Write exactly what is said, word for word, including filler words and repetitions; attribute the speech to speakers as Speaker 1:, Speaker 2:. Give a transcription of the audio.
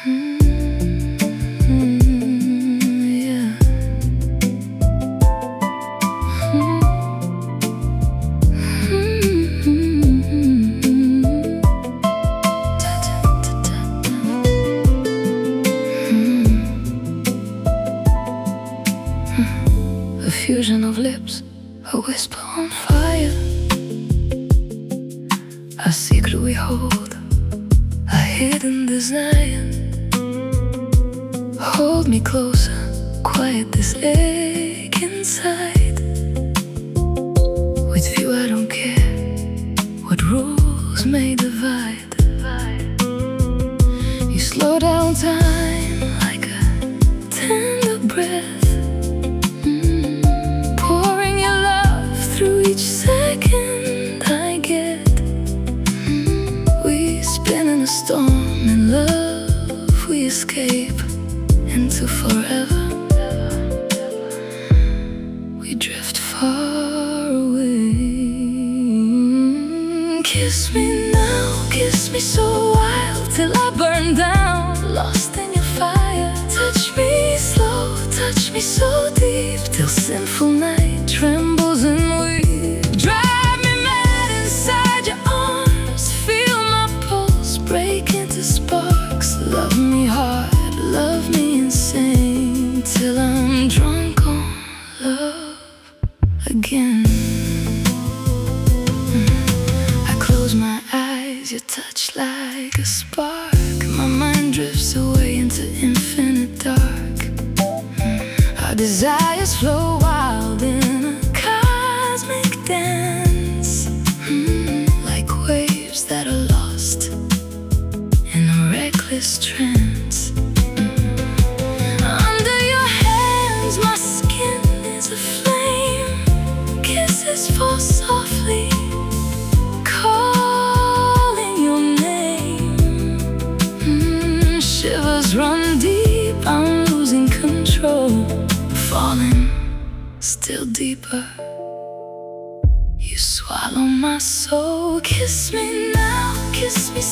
Speaker 1: A fusion of lips, a whisper on fire, a secret we hold, a hidden desire. Hold me closer, quiet this ache inside. With you I don't care what rules may divide. You slow down time like a tender breath, through each second I get. We spin in a storm, in love we escape into forever. We drift far away. Kiss me now, kiss me so wild, till I burn down, lost in your fire. Touch me slow, touch me so deep, till sinful night trembles and weeps. Drive me mad inside your arms, feel my pulse break into sparks. Love me hard, love me insane, till I'm drunk on love again. I close my eyes, your touch like a spark. My mind drifts away into infinite dark. Our desires flow wild in a cosmic dance, mm, like waves that are lost in a reckless trance. Under your hands my skin is aflame, kisses fall softly, calling your name. mm, Shivers run deep, I'm losing control, falling still deeper. You swallow my soul. Kiss me now, kiss me